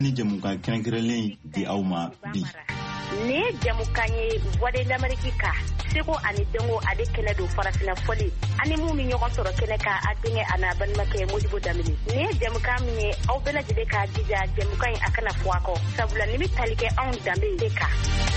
ni jamukan kɛrɛnkɛrɛnlen di aw ma bi. Ni jamukan ye voix de l'Amérique ka seko ani dengo ale kɛnɛ don farafina fɔli ani mun mi ɲɔgɔn sɔrɔ kɛnɛ ka a denkɛ ana balimakɛ Modibo Damini. Ni jamukan min ye aw bɛɛ lajɛlen ka jija jamukan in a kana fɔ a kɔ sabula ni bi tali kɛ anw danbe de kan.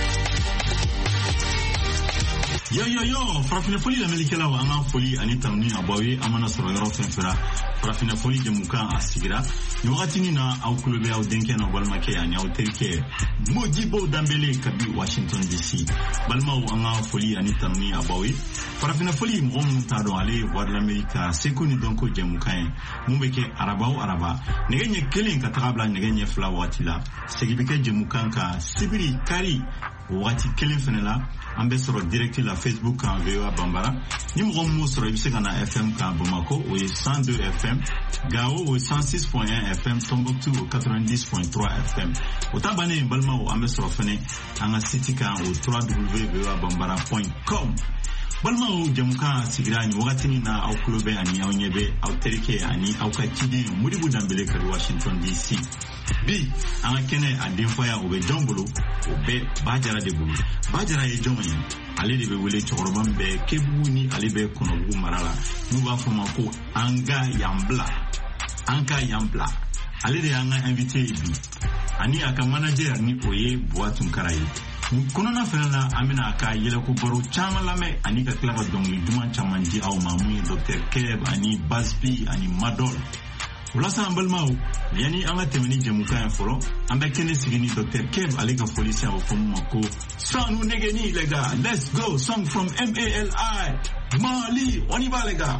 Yo farafina foli lamɛnnikɛlaw an ka foli ani tanuni a b'aw ye an mana sɔrɔ yɔrɔ fɛn fɛra farafina foli jamukan a sigira ni wagatinin na aw kulo bɛ aw denkɛ na balimakɛ ani aw terikɛ Modibo Dambele kabi Washington DC. Balimaw an ka foli ani tanuni a b'aw ye farafina foli mɔgɔ minnu t'a dɔn ale ye voix de l'Amérique seko ni dɔnko jamukan ye mun bɛ kɛ araba o araba nɛgɛ ɲɛ kelen ka taga bila nɛgɛ ɲɛ fila wagati la segi bɛ kɛ jamukan kan sibiri kari wagati kelen fɛnɛ la an bɛ sɔrɔ direct la Facebook kan VOA Bambara ni mɔgɔ minnu sɔrɔ i bɛ se ka na FM kan Bamako o ye 102 FM Gao o ye 106.1 FM Tombouctou o 90.3 FM o ta bannen balimaw an bɛ sɔrɔ fɛnɛ an ka site kan o www.voabambara.com. Balimaw jamukan sigira ni wagatinin na aw kulo bɛ ani aw ɲɛ bɛ aw terikɛ ani aw ka ciden Modibo Dambele ka Washington DC. Bi an ka kɛnɛ a denfaya o bɛ jɔn bolo o bɛ Bajara de bolo. Bajara ye jɔn ye ale de bɛ wele cɛkɔrɔba min bɛ Kebugu ni ale bɛ Kɔnɔbugu mara la n'u b'a fɔ ma ko an ka yan bila ale de y'an ka invité ye bi ani a ka manager ni o ye Buwa Tunkara ye. Kɔnɔna fɛnɛ la an bɛna a ka yɛlɛko baro caman lamɛn ani ka tila ka dɔnkili duman caman di aw ma mun ye Dr Keb ani Bazbi ani Madol. Walasa an balimaw yani an ka tɛmɛ ni jamukan ye fɔlɔ an bɛ kɛnɛ sigi ni Dr Keb ale ka foli se a bɛ fɔ mun ma ko sanu negeni les gars, let's go, song from MALI Mali, on y va les gars.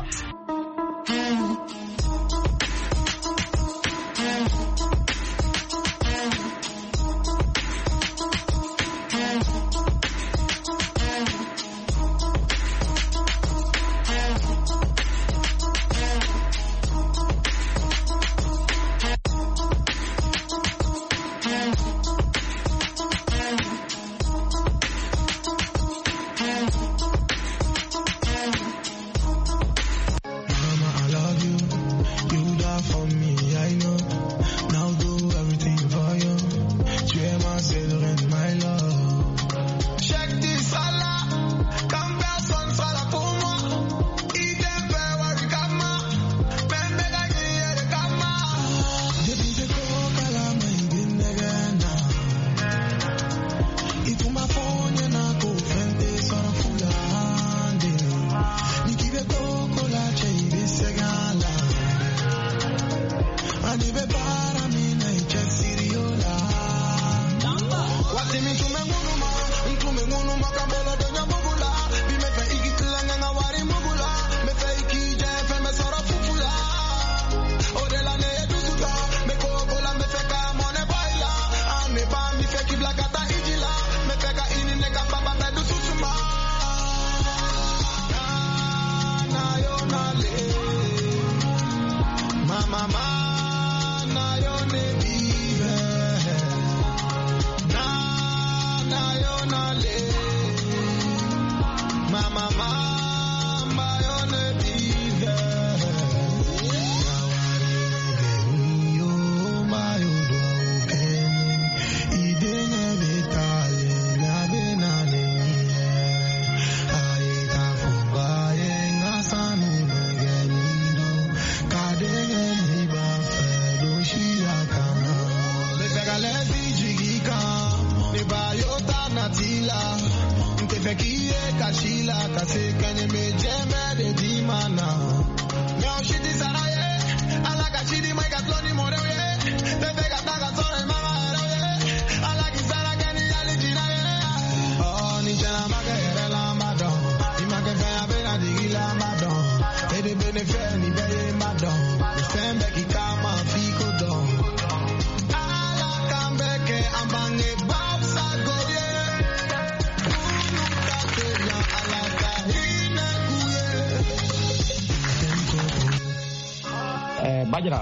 Bajara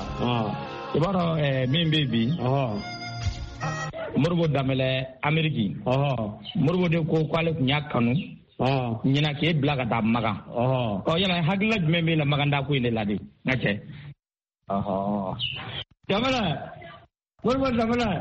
ibaro min baby Modibo Dambele Ameriki Modibo de ko kwale kunya kanu nyina ke blaga da maga yana hagla jumbe la maganda ko ine ladi ngache Dambele Modibo Dambélé